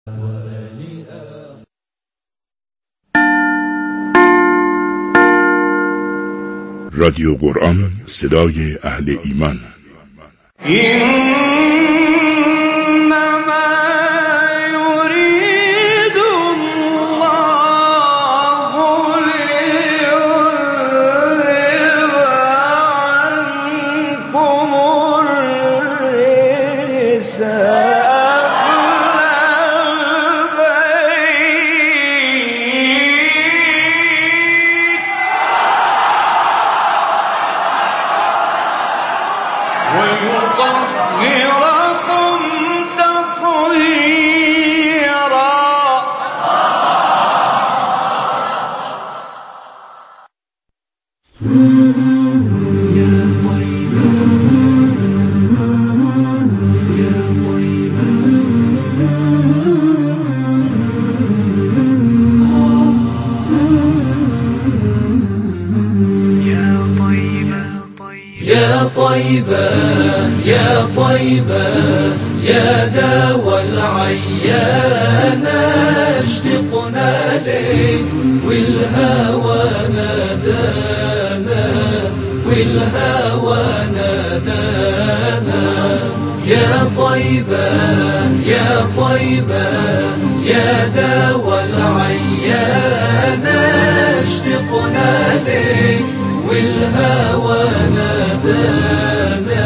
رادیو قرآن، صدای اهل ایمان. يا طيبة يا داوى العيان اشتقنا لك والهوى نادانا يا طيبة يا داوى العيان اشتقنا لك والهوى نادانا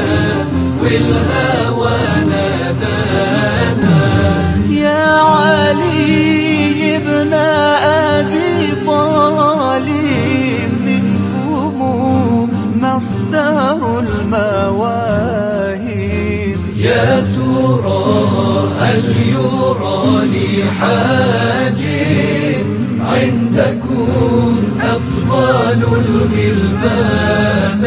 يا علي ابن أبي طالب منكم مصدر المواهب يا ترى هل يرى لي حاجب عندكم أفضل الغلمان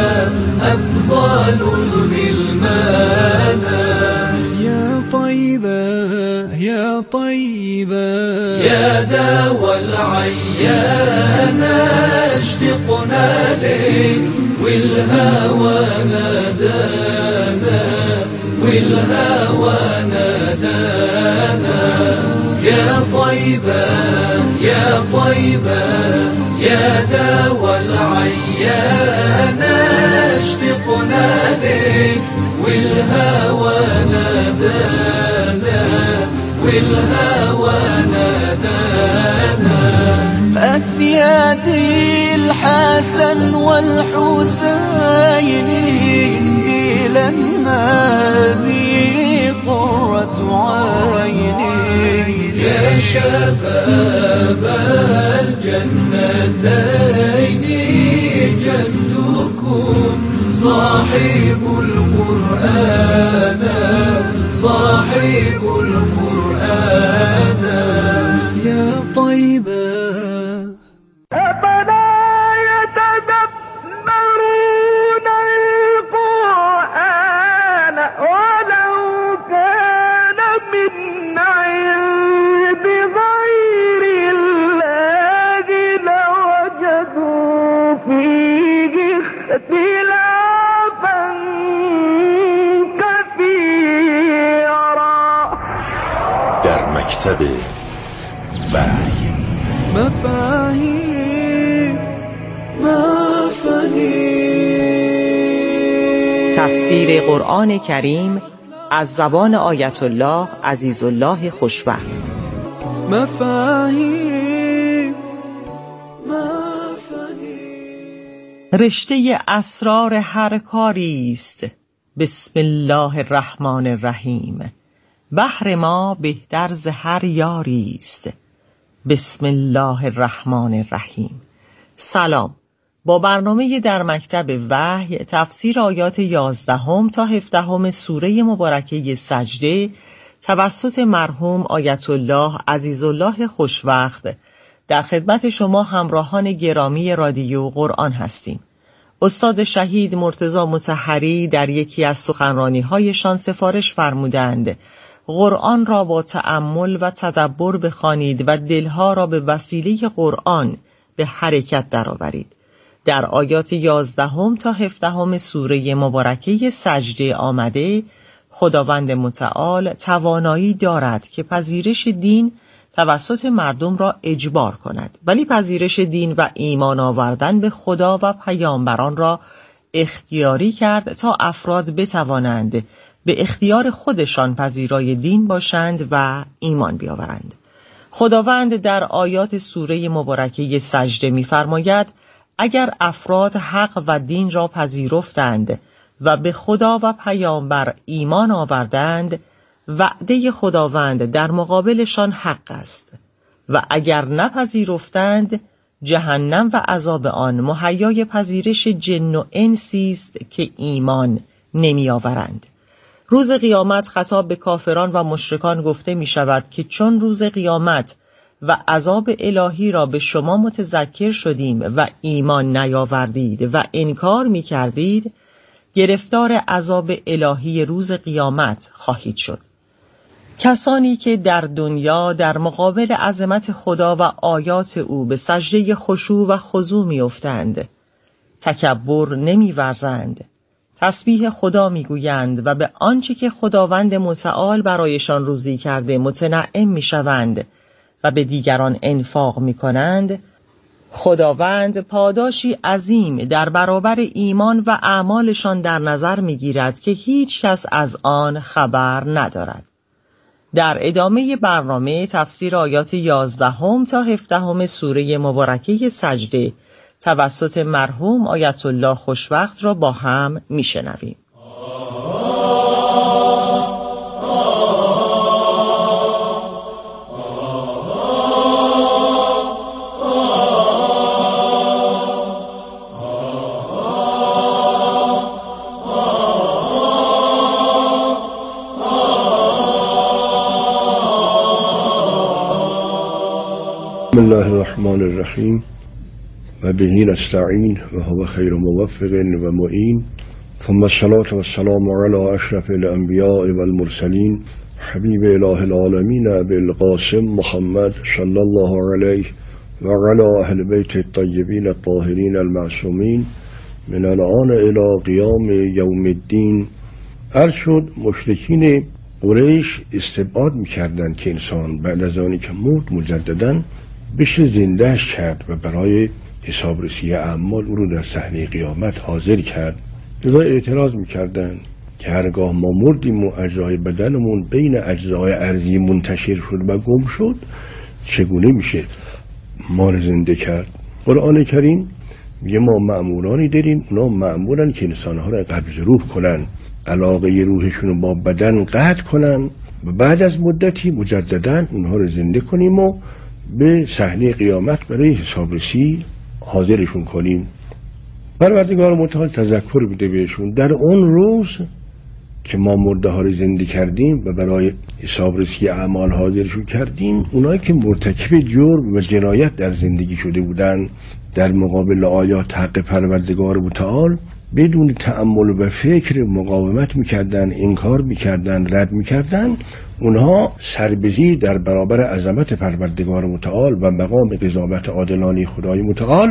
يا طيبة يا داوى العيان اشتقنا لك والهوى نادانا يا طيبة يا داوى العيان اشتقنا لك والهوى نادانا أسيادي الحسن والحسين إلى النبي قرة عيني يا شباب الجنتين جدكم صاحب القرآن يا طيبة أفلا يتدبرون القرآن ولو كان من عند غير الله لوجدوا فيه اختلافا كثيرا. در مکتب وحی مفاهیم تفسیر قرآن کریم از زبان آیت الله عزیزالله خوشوقت. مفاهیم رشته اسرار هر کاری است. بسم الله الرحمن الرحیم. بحر ما بهتر ز هر یاری است. بسم الله الرحمن الرحیم. سلام. با برنامه در مکتب وحی تفسیر آیات 11 تا 17 سوره مبارکه سجده توسط مرحوم آیت الله عزیزالله خوشوقت در خدمت شما همراهان گرامی رادیو قرآن هستیم. استاد شهید مرتضی مطهری در یکی از سخنرانی‌هایشان سفارش فرمودند قرآن را با تأمل و تدبر بخوانید و دلها را به وسیله قرآن به حرکت درآورید. در آیات 11 تا 17 سوره مبارکه سجده آمده خداوند متعال توانایی دارد که پذیرش دین توسط مردم را اجبار کند، ولی پذیرش دین و ایمان آوردن به خدا و پیامبران را اختیاری کرد تا افراد بتوانند به اختیار خودشان پذیرای دین باشند و ایمان بیاورند. خداوند در آیات سوره مبارکه سجده می‌فرماید اگر افراد حق و دین را پذیرفتند و به خدا و پیامبر ایمان آوردند، وعده خداوند در مقابلشان حق است و اگر نپذیرفتند جهنم و عذاب آن مهیای پذیرش جن و انسی است که ایمان نمی آورند. روز قیامت خطاب به کافران و مشرکان گفته می شود که چون روز قیامت و عذاب الهی را به شما متذکر شدیم و ایمان نیاوردید و انکار می کردید، گرفتار عذاب الهی روز قیامت خواهید شد. کسانی که در دنیا در مقابل عظمت خدا و آیات او به سجده خشوع و خضوع می افتند، تکبر نمی ورزند، تسبیح خدا می گویند و به آنچه که خداوند متعال برایشان روزی کرده متنعم می شوند و به دیگران انفاق می کنند، خداوند پاداشی عظیم در برابر ایمان و اعمالشان در نظر می گیرد که هیچ کس از آن خبر ندارد. در ادامه برنامه تفسیر آیات 11 تا 17 سوره مبارکه سجده توسط مرحوم آیت الله خوشوقت را با هم میشنویم. بسم الله الرحمن الرحیم و به نستعین و هو خیر موفق و معین، ثم الصلاة والسلام علی اشرف الانبیاء والمرسلین حبیب اله العالمین بالقاسم محمد صلی الله علیه و علی اهل بیت الطیبین الطاهرین المعصومین من الان الی قیام یوم الدین. عرض شد مشرکین قریش استبعاد میکردن که انسان بعد از آنی که مرد مجدداً بشه زندهش کرد و برای حسابرسی اعمال او رو در صحنه قیامت حاضر کرد. لذا اعتراض میکردن که هرگاه ما مردیم و اجزای بدنمون بین اجزای ارضی منتشر شد و گم شد، چگونه میشه ما رو زنده کرد؟ قرآن کریم میگه ما مأمورانی داریم، اونا مأمورن که انسانها رو قبض روح کنن، علاقه روحشون رو با بدن قطع کنن و بعد از مدتی مجددا اونها رو زنده کنیم و به صحنه قیامت برای حسابرسی حاضرشون کنیم. پروردگار متعال تذکر میده بهشون در اون روز که ما مرده ها رو زنده کردیم و برای حسابرسی اعمال حاضرشون کردیم، اونایی که مرتکب جرم و جنایت در زندگی شده بودن در مقابل آیات حق پروردگار متعال بدون تأمل و فکر مقاومت میکردن، انکار میکردن، رد میکردن، اونها سربزی در برابر عظمت پروردگار متعال و مقام قضاوت عادلانه خدای متعال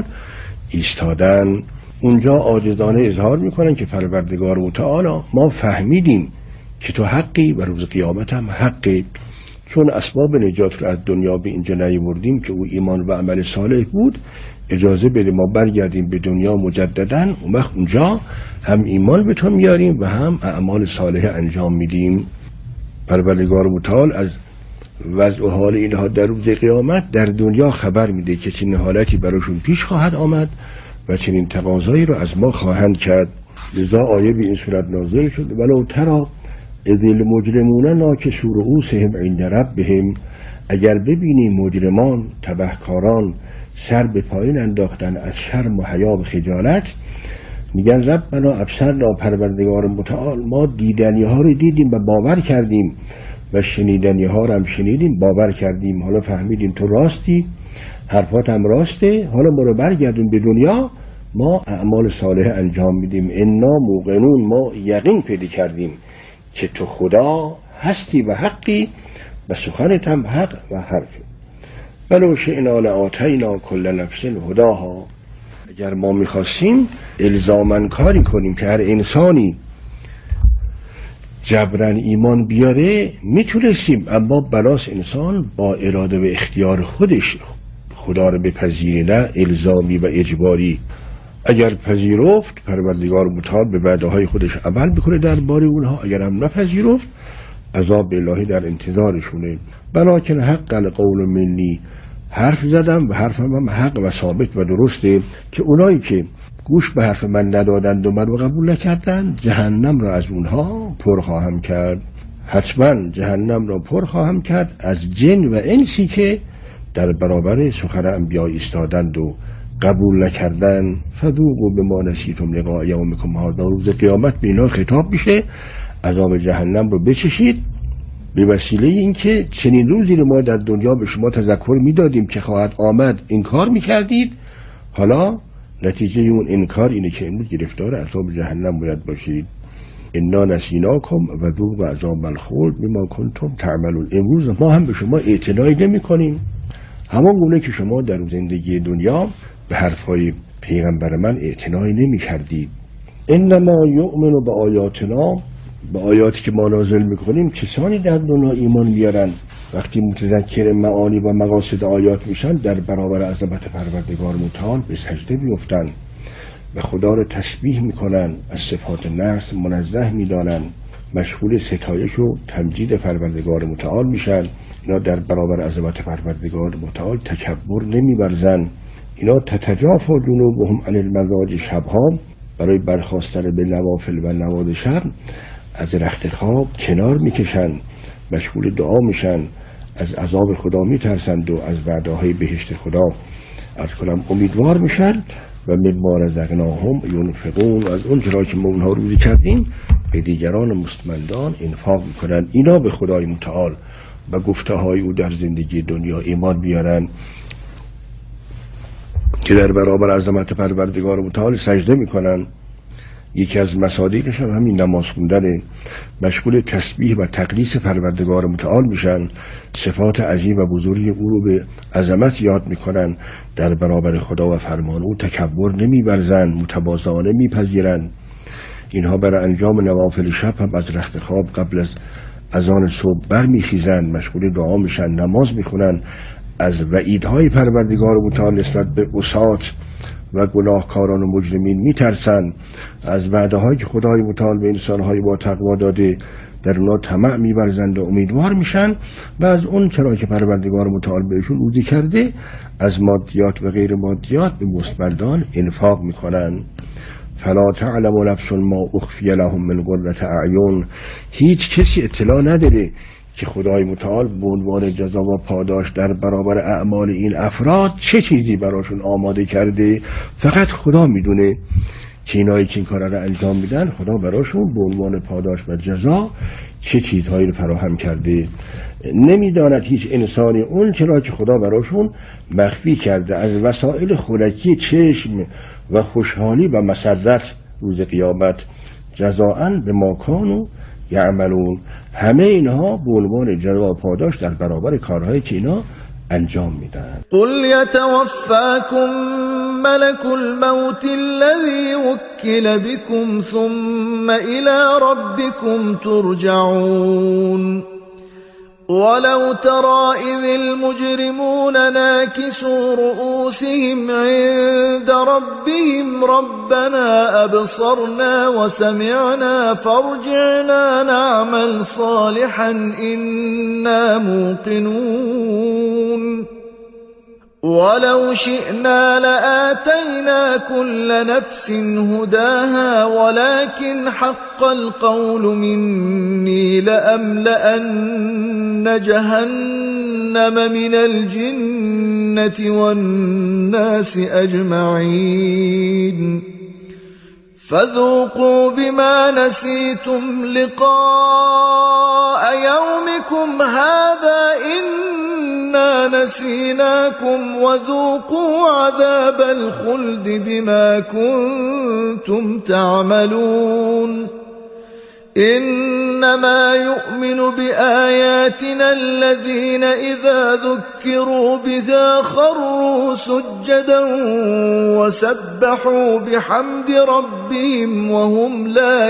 ایستادن. اونجا عاجزانه اظهار میکنن که پروردگار متعال ما فهمیدیم که تو حقی و روز قیامت هم حقی، چون اسباب نجات رو از دنیا به اینجا نیاوردیم که او ایمان و عمل صالح بود، اجازه بده ما برگردیم به دنیا مجدداً، اون وقت اونجا هم ایمان به تو میاریم و هم اعمال صالح انجام میدیم. پروردگار متعال از وضع و حال اینها در روز قیامت در دنیا خبر میده که چنین حالتی براشون پیش خواهد آمد و چنین تقاضایی رو از ما خواهند کرد. لذا آیه به این صورت نازل شد ولو تری اذ المجرمون ناکسوا رؤوسهم عند ربهم. اگر ببینی مجرمان، تبهکاران سر به پایین انداختن از شرم و حیا و خجالت، میگن ربنا ابصرنا، پروردگار متعال ما دیدنی ها رو دیدیم و باور کردیم و شنیدنی ها رو هم شنیدیم باور کردیم، حالا فهمیدیم تو راستی، حرفات هم راسته، حالا ما رو برگردون به دنیا، ما اعمال صالح انجام میدیم. انا موقنون، ما یقین پیدا کردیم که تو خدا هستی و حقی و سخنت هم حق و حرفی. ولو شئنا لآتینا کل نفس هداها. اگر ما میخواستیم الزاماً کاری کنیم که هر انسانی جبران ایمان بیاره میتونستیم، اما بناس انسان با اراده و اختیار خودش خدا رو بپذیره، نه الزامی و اجباری. اگر پذیرفت پروردگار متعال به وعده‌های خودش عمل بکنه درباره اونها، اگر هم نپذیرفت عذاب الهی در انتظارشونه. بلکن حق القول منی، حرف زدم و حرفم هم حق و ثابت و درسته که اونایی که گوش به حرف من ندادند و من رو قبول نکردند جهنم را از اونها پر خواهم کرد. حتما جهنم را پر خواهم کرد از جن و انسی که در برابر سخن انبیا ایستادند و قبول نکردن. فذوقوا بما نسیتم لقاء یومکم هذا، روز قیامت به اینا خطاب میشه عذاب جهنم رو بچشید به وسیله اینکه چنین روزی رو ما در دنیا به شما تذکر میدادیم که خواهد آمد، انکار میکردید، حالا نتیجه اون انکار اینه که امروز گرفتار عذاب جهنم باید باشید. انا نسیناکم و ذوقوا عذاب الخلد بما کنتم تعملون. امروز ما هم به شما اعتنایی نمی‌کنیم، همان گونه که شما در زندگی دنیا به حرفای پیغمبر من اعتنایی نمی‌کردید. انما یؤمن بآیاتنا، به آیاتی که ما نازل می‌کنیم کسانی در دنیا ایمان میارن وقتی متذکر معانی و مقاصد آیات میشن در برابر عظمت پروردگار متعال به سجده میافتند و خدا رو تسبیح میکنن، از صفات نقص منزه میدانن، مشغول ستایش و تمجید پروردگار متعال میشن. اینا در برابر عظمت پروردگار متعال تکبر نمیورزن. اینا تتجافی جنوبهم عن المضاجع شبها، برای برخاستن به نوافل و نواد شب از رخت خواب کنار میکشن، مشغول دعا میشن، از عذاب خدا میترسند و از وعده‌های بهشت خدا از کنم امیدوار میشن و مما رزقناهم ينفقون، و از اون چرا که ما اونها روزی کردیم به دیگران مستمندان انفاق میکنن. اینا به خدای متعال و گفته های او در زندگی دنیا ایمان بیارن که در برابر عظمت پروردگار متعال سجده میکنن. یکی از مصادیقش هم همین نماز خوندنه، مشغول تسبیح و تقدیس پروردگار متعال میشن، صفات عظیم و بزرگی او رو به عظمت یاد میکنن، در برابر خدا و فرمان او تکبر نمیورزن، متواضعانه میپذیرن. اینها برای انجام نوافل شب هم از رخت خواب قبل از اذان صبح برمیخیزن، مشغول دعا میشن، نماز میخونن، از وعیدهای پروردگار متعال نسبت به عصات و گناهکاران و مجرمین میترسن، از وعده‌هایی که خدای متعال به انسان‌های با تقوا داده در اونا طمع می‌ورزند و امیدوار میشن، و از اون چرا که پروردگار متعال بهشون عطا کرده از مادیات و غیر مادیات به مستمندان انفاق میکنن. فلا تعلم نفس ما اخفی لهم من قرة اعین، هیچ کسی اطلاع نداره که خدای متعال به عنوان جزا و پاداش در برابر اعمال این افراد چه چیزی براشون آماده کرده. فقط خدا میدونه که اینایی که این کارا رو انجام میدن خدا براشون به عنوان پاداش و جزا چه چیزهایی رو فراهم کرده. نمیداند هیچ انسانی اون چرا که خدا براشون مخفی کرده از وسایل خوراکی چشم و خوشحالی و مسرت روز قیامت، جزاءً به ما کانوا یعملون. همه اینها به عنوان جزا و پاداش در برابر کارهایی که اینا انجام میدن. قل یتوفاکم ملک الموت الذی وکل بكم ثم الى ربكم ترجعون. ولو ترى إذ المجرمون ناكسوا رؤوسهم عند ربهم ربنا أبصرنا وسمعنا فارجعنا نعمل صالحا إنا موقنون. ولو شئنا لآتينا كل نفس هداها ولكن حق القول مني لأملأن جهنم من الجنة والناس أجمعين. فذوقوا بما نسيتم لقاء يومكم هذا إنا نسيناكم وذوقوا عذاب الخلد بما كنتم تعملون. إنما يؤمن بآياتنا الذين إذا ذكروا بها خروا سجدا وسبحوا بحمد ربهم وهم لا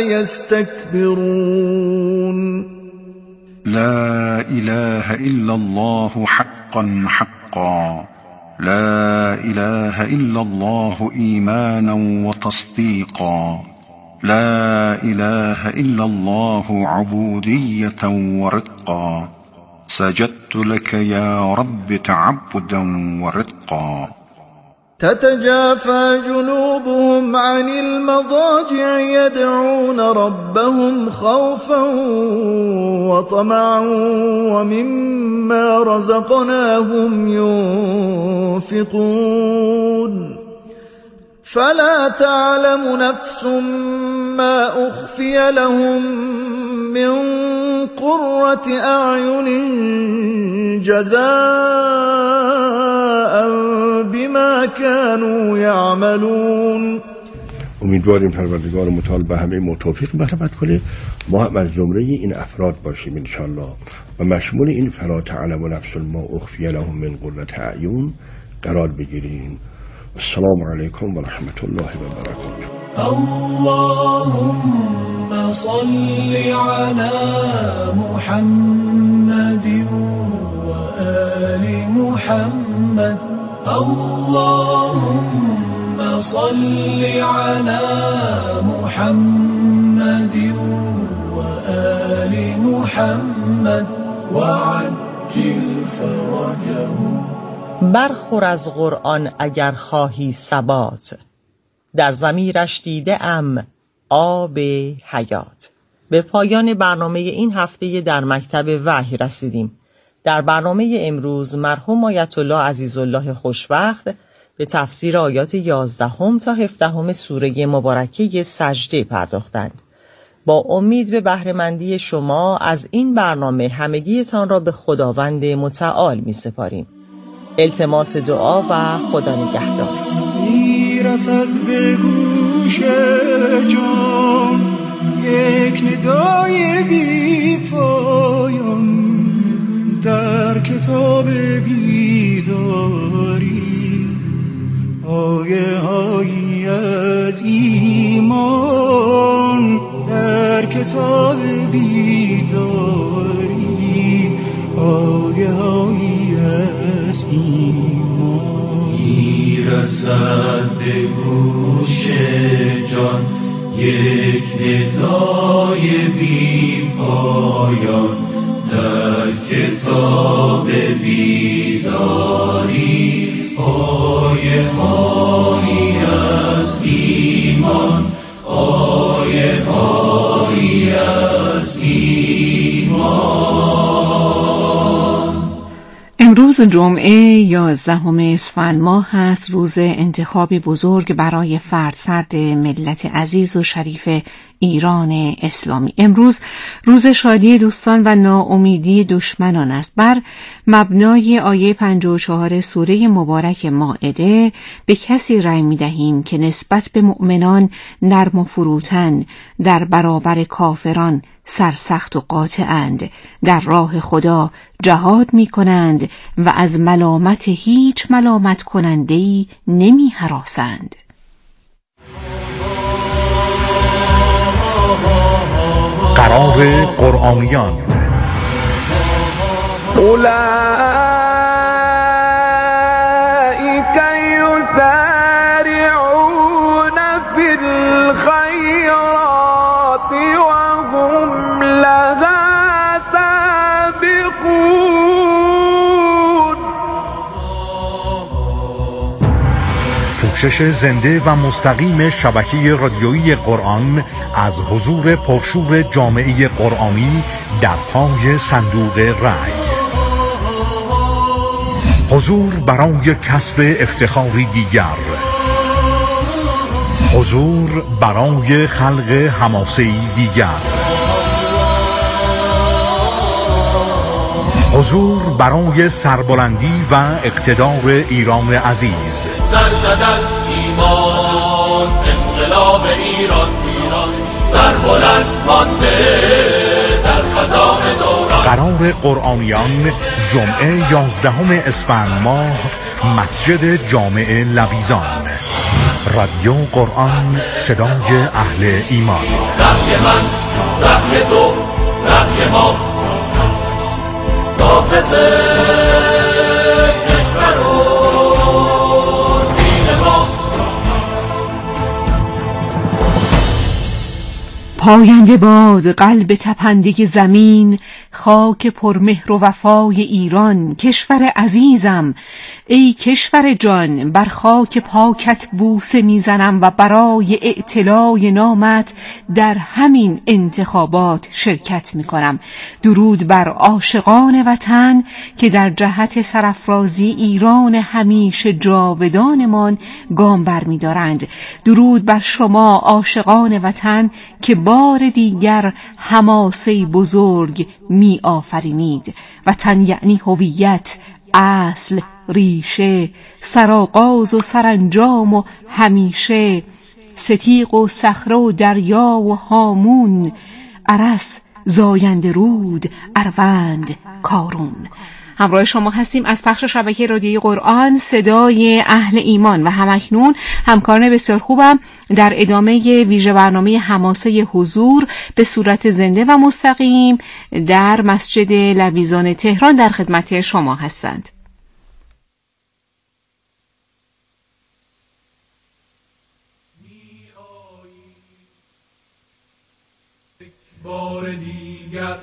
يستكبرون لا إله إلا الله حقا حقا، لا إله إلا الله إيمانا وتصديقا، لا إله إلا الله عبودية ورقا، سجدت لك يا رب تعبدا ورقا. تتجافى جنوبهم عن المضاجع يدعون ربهم خوفا وطمعا ومما رزقناهم ينفقون فلا تعلم نفس ما أخفي لهم من قرة أعين جزاء بما كانوا يعملون. امیدواریم پروردگار متعال به همه ما توفیق بخشد کنه، ما هم از زمره این افراد باشیم انشالله و مشمول این فلا تعلم نفس ما اخفی لهم من قرة اعین قرار بگیریم. السلام علیکم و رحمت الله و برکاته. اللهم صل على محمد وآل محمد. اللهم صل على محمد وآل محمد وعجل فرجهم. برخور از قرآن اگر خواهی ثبات، در ضمیرش دیده ام آب حیات. به پایان برنامه این هفته در مکتب وحی رسیدیم. در برنامه امروز مرحوم آیت الله عزیزالله خوشوقت به تفسیر آیات 11 تا 17 سوره مبارکه سجده پرداختند. با امید به بهره‌مندی شما از این برنامه همگیتان را به خداوند متعال می سپاریم. التماس دعا و خدا نگهدار. میرسد به گوش جان یک ندای بی پایان، در کتاب بیداری آیه هایی از ایمان، در کتاب بیداری آیه هایی از ایمان. میرسد به گوش جان یک ندای بی پایان، در کتاب بیداری آیه هایی از ایمان، آیه هایی از ایمان. امروز جمعه 11 اسفند ماه هست، روز انتخابی بزرگ برای فرد ملت عزیز و شریف ایران اسلامی. امروز روز شادی دوستان و ناامیدی دشمنان است. بر مبنای آیه 54 سوره مبارک مائده به کسی رأی می‌دهیم که نسبت به مؤمنان نرم و فروتن، در برابر کافران سرسخت و قاطعند، در راه خدا جهاد می‌کنند و از ملامت هیچ ملامت کننده‌ای نمی‌هراسند. قرار قرآنیان. اولئک یسارعون فی الخیرات و هم لها سابقون. پوشش زنده و مستقیم شبکه رادیویی قرآن از حضور پرشور جامعه قرآنی در پای صندوق رأی. حضور برای کسب افتخاری دیگر، حضور برای خلق حماسه‌ای دیگر، حضور برای سربلندی و اقتدار ایران عزیز. سر زدن ایمان انقلاب ایران، ایران سربلند مانده در خزان دوران. قرار قرآنیان جمعه 11 اسفند ماه، مسجد جامع لویزان. رادیو قرآن، صدای اهل ایمان. رأی من، رأی تو، رأی ما، حافظ کشور و دین ما. پاینده باد قلب تپنده زمین، خاک پرمهر و وفای ایران. کشور عزیزم ای کشور جان، بر خاک پاکت بوسه میزنم و برای اعتلای نامت در همین انتخابات شرکت میکنم. درود بر عاشقان وطن که در جهت سرافرازی ایران همیشه جاودانمان گام برمی‌دارند. درود بر شما عاشقان وطن که بار دیگر حماسه بزرگ می آفرینید. وطن یعنی هویت، اصل، ریشه، سرآغاز و سرانجام و همیشه، ستیغ و صخره و دریا و هامون، ارس، زاینده رود، اروند، کارون. همراه شما هستیم از پخش شبکه رادیویی قرآن، صدای اهل ایمان، و همکنون همکاران بسیار خوبم در ادامه ویژه برنامه حماسه حضور به صورت زنده و مستقیم در مسجد لویزان تهران در خدمت شما هستند. بار دیگر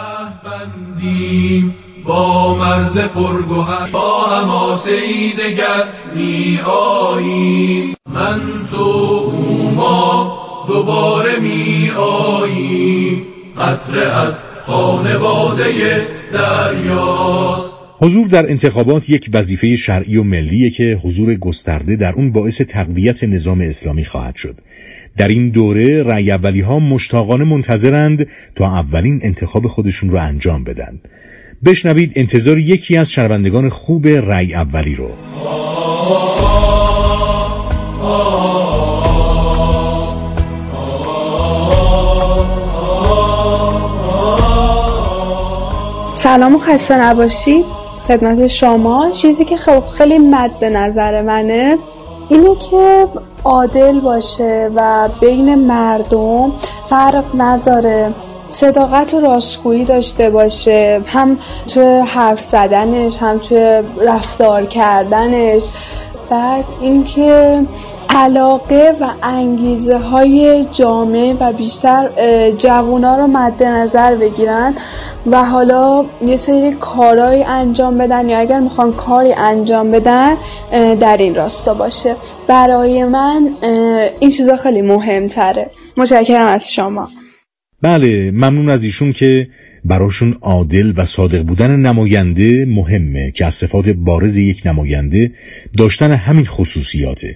بندیم با مرز پرگوهر، با حماسه‌ای دگر می آییم. من تو ما دوباره می آییم، قطره از خانواده دریاست. حضور در انتخابات یک وظیفه شرعی و ملیه که حضور گسترده در اون باعث تقویت نظام اسلامی خواهد شد. در این دوره رأی اولی‌ها مشتاقانه منتظرند تا اولین انتخاب خودشون رو انجام بدن. بشنوید انتظار یکی از شنوندگان خوب رأی اولی رو. سلام و خسته نباشید خدمت شما. چیزی که خیلی مد نظر منه اینه که عادل باشه و بین مردم فرق نذاره، صداقت و راستگویی داشته باشه، هم توی حرف زدنش هم توی رفتار کردنش. بعد اینکه علاقه و انگیزه های جامعه و بیشتر جوونا رو مد نظر بگیرن و حالا یه سری کارهای انجام بدن یا اگر میخوان کاری انجام بدن در این راستا باشه. برای من این چیزا خیلی مهمتره. متشکرم از شما. بله، ممنون از ایشون که براشون عادل و صادق بودن نماینده مهمه که از صفات بارز یک نماینده داشتن همین خصوصیاته.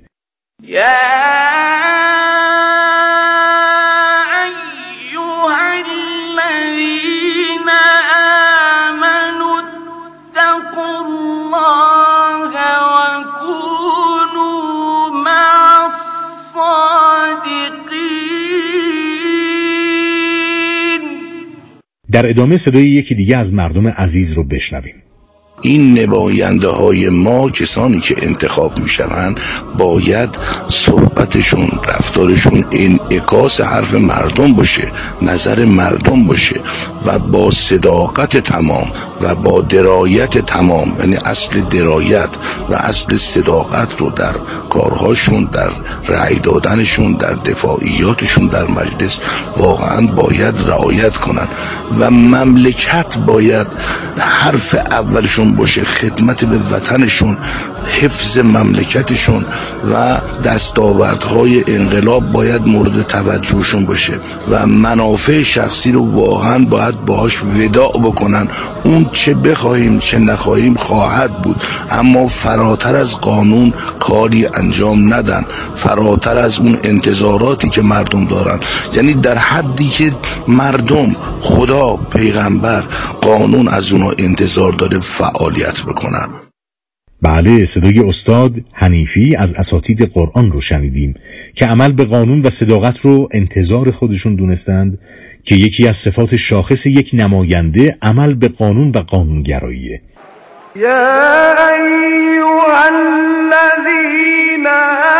در ادامه صدای یکی دیگه از مردم عزیز رو بشنویم. این نماینده های ما، کسانی که انتخاب می شوند، باید صحبتشون، رفتارشون انعکاس حرف مردم باشه، نظر مردم باشه و با صداقت تمام و با درایت تمام، یعنی اصل درایت و اصل صداقت رو در کارهاشون، در رأی دادنشون، در دفاعیاتشون در مجلس واقعا باید رعایت کنن و مملکت باید حرف اولشون باشه، خدمت به وطنشون، حفظ مملکتشون و دستاوردهای انقلاب باید مورد توجهشون باشه و منافع شخصی رو واقعا باید باهاش وداع بکنن. اون چه بخواهیم چه نخواهیم خواهد بود، اما فراتر از قانون کاری انجام ندن، فراتر از اون انتظاراتی که مردم دارن، یعنی در حدی که مردم، خدا، پیغمبر، قانون از اونها انتظار داره فعالیت بکنن. بله، صدای استاد حنیفی از اساتید قرآن رو شنیدیم که عمل به قانون و صداقت رو انتظار خودشون دونستند که یکی از صفات شاخص یک نماینده عمل به قانون و قانونگراییه. یا ایها الذین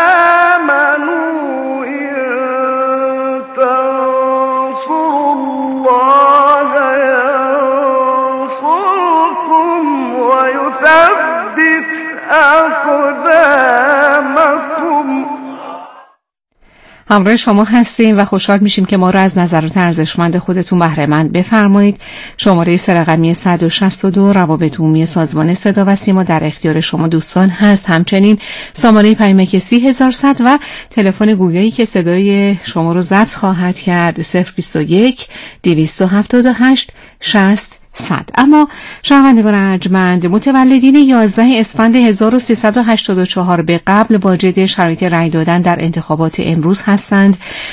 آمنوا ان تنصروا الله ینصرکم و یثبت اقدامکم. همراه شما هستیم و خوشحال میشیم که ما رو از نظرات ارزشمند خودتون بهره مند بفرمایید. شماره سرقمی 162 روابط عمومی سازمان صدا و سیما در اختیار شما دوستان هست. همچنین سامانه پیامک 30100 و تلفن گویایی که صدای شما رو ضبط خواهد کرد 021 278 60 100. اما شنوندگان ارجمند، متولدین 11 اسفند 1384 به قبل واجد شرایط رأی دادن در انتخابات امروز هستند.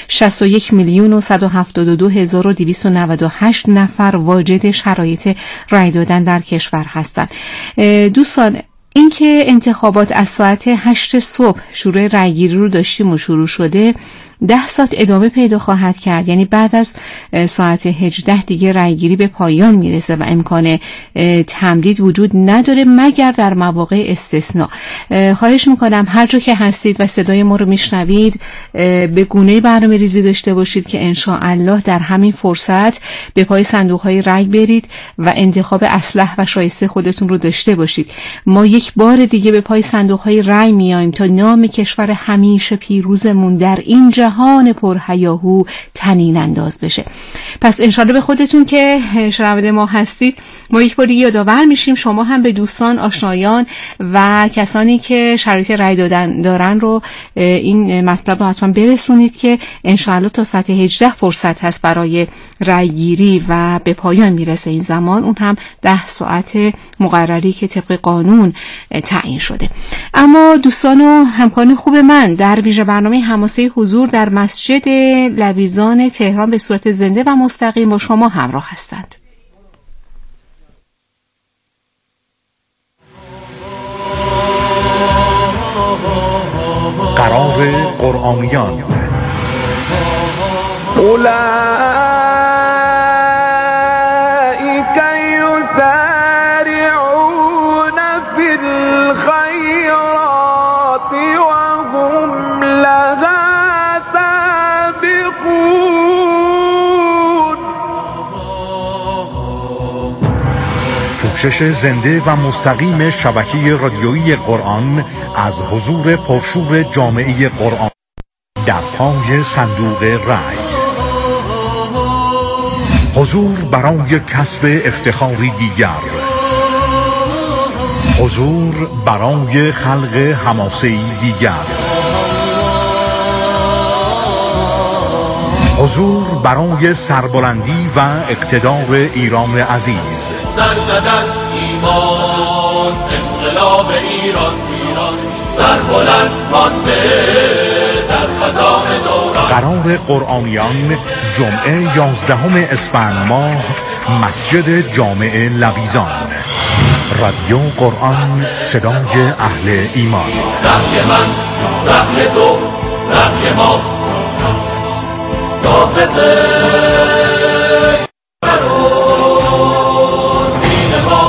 61,172,298 نفر واجد شرایط رأی دادن در کشور هستند. دوستان، اینکه انتخابات از ساعت 8 صبح شروع رأیگیری رو داشتیم و شروع شده 10 ساعت ادامه پیدا خواهد کرد، یعنی بعد از ساعت 18 دیگه رأیگیری به پایان میرسه و امکان تمدید وجود نداره مگر در مواقع استثناء. خواهش میکنم هر جا که هستید و صدای ما رو میشنوید به گونه‌ای برنامه‌ریزی داشته باشید که ان شاء الله در همین فرصت به پای صندوق‌های رأی برید و انتخاب اصلح و شایسته خودتون رو داشته باشید. ما یک بار دیگه به پای صندوق‌های رأی میایم تا نام کشور همیشه پیروزمون در این جهان پرهیاهو طنین انداز بشه. پس انشالله به خودتون که شنونده ما هستید ما یک بار یادآور میشیم، شما هم به دوستان، آشنایان و کسانی که شرایط رأی دادن دارن رو این مطلب رو حتما برسونید که انشالله تا ساعت 18 فرصت هست برای رأی گیری و به پایان میرسه این زمان، اون هم 10 ساعت مقرری که طبق قانون تعیین شده. اما دوستان و همکاران خوب من در ویژه برنامه حماسه حضور در مسجد لویزان تهران به صورت زنده و مستقیم با شما همراه هستند. قرار قرآنیان. پوشش زنده و مستقیم شبکه رادیویی قرآن از حضور پرشور جامعه قرآن در پای صندوق رأی. حضور برای کسب افتخاری دیگر، حضور برای خلق حماسه‌ای دیگر، حضور برای سربلندی و اقتدار ایران عزیز. سرزدن ایمان انقلاب ایران، سربلند مانده در خزان دوران. قرار قرآنیان جمعه 11 اسفند ماه، مسجد جامع لویزان. رادیو قرآن، صدای اهل ایمان. رهی من، رهی تو، رهی ما، حافظه برون دین ما.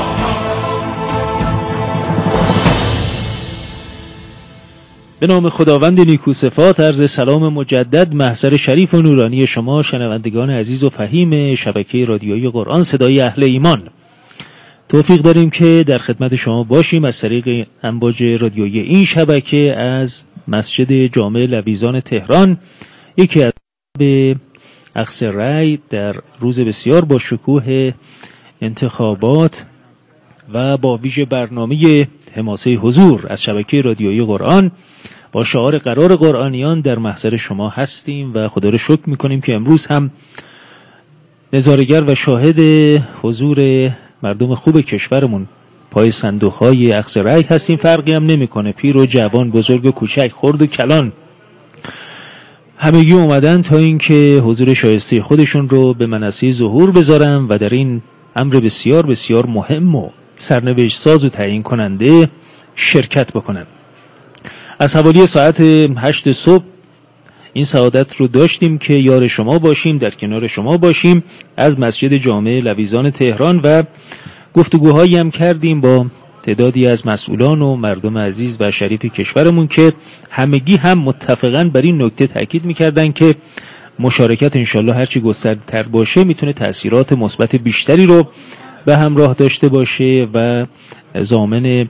به نام خداوند نیکوصفات، عرض سلام مجدد محضر شریف و نورانی شما شنوندگان عزیز و فهیم شبکه رادیویی قرآن صدای اهل ایمان. توفیق داریم که در خدمت شما باشیم از طریق امواج رادیویی این شبکه از مسجد جامع لویزان تهران، یکی از به اخذ رأی در روز بسیار با شکوه انتخابات و با ویژه برنامه حماسه حضور از شبکه رادیویی قرآن با شعار قرار قرآنیان در محضر شما هستیم و خدا را شکر میکنیم که امروز هم نظارگر و شاهد حضور مردم خوب کشورمون پای صندوق‌های اخذ رأی هستیم. فرقی هم نمیکنه، پیر و جوان، بزرگ و کوچک، خرد و کلان، همگی اومدن تا اینکه حضور شایسته خودشون رو به منصه ظهور بذارن و در این امر بسیار بسیار مهم و سرنوشت ساز و تعیین کننده شرکت بکنن. از حوالی ساعت 8 صبح این سعادت رو داشتیم که یار شما باشیم، در کنار شما باشیم از مسجد جامع لویزان تهران و گفتگوهایی هم کردیم با تعدادی از مسئولان و مردم عزیز و شریف کشورمون که همگی هم متفقاً بر این نکته تاکید می‌کردن که مشارکت انشالله هرچی گسترده‌تر باشه میتونه تأثیرات مثبت بیشتری رو به همراه داشته باشه و ضامن